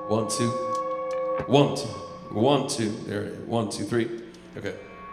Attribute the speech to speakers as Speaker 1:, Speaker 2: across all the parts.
Speaker 1: 1, 2, 1, 2, 1, 2. There it is. 1, 2, 3. Okay.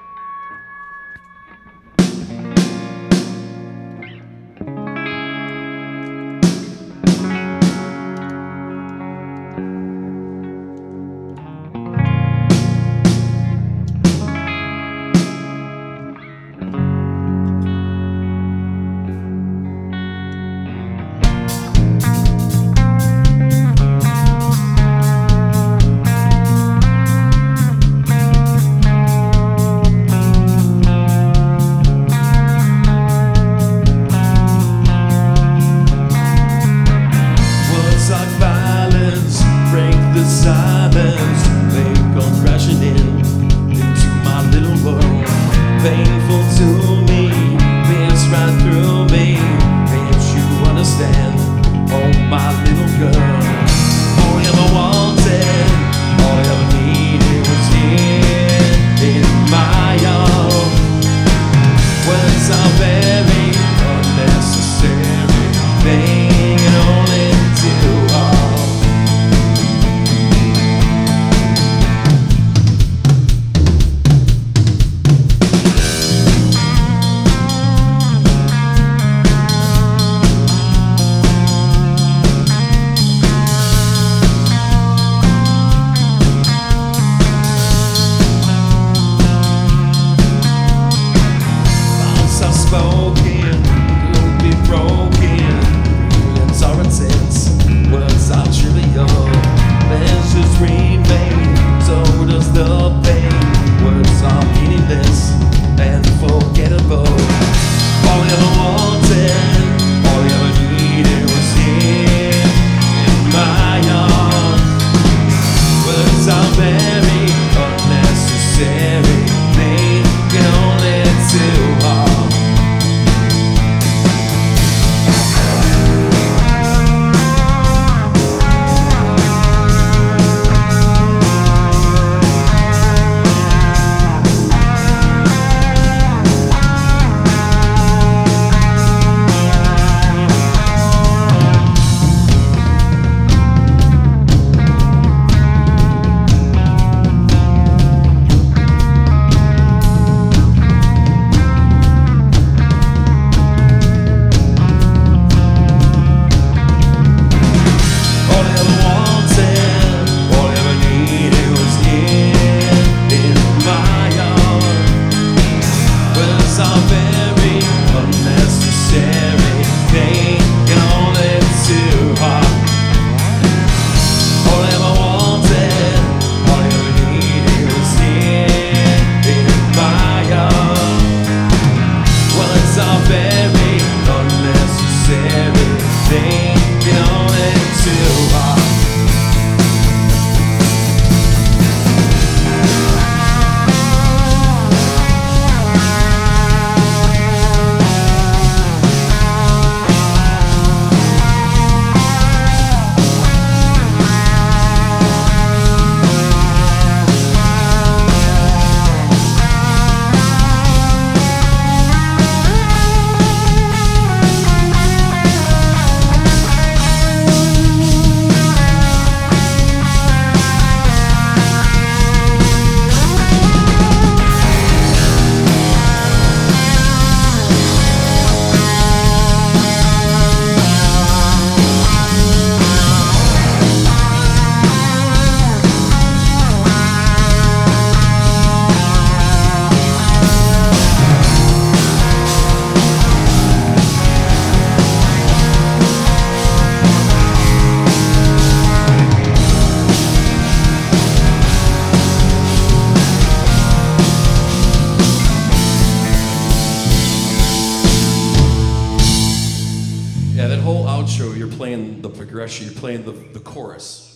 Speaker 2: Painful to me, pierce right through me. Can't you understand? Oh, my little girl. All I ever wanted, all I ever needed was here in my arms. Words are very unnecessary, they can only do harm.
Speaker 1: Yeah, that whole outro, you're playing the progression, you're playing the chorus.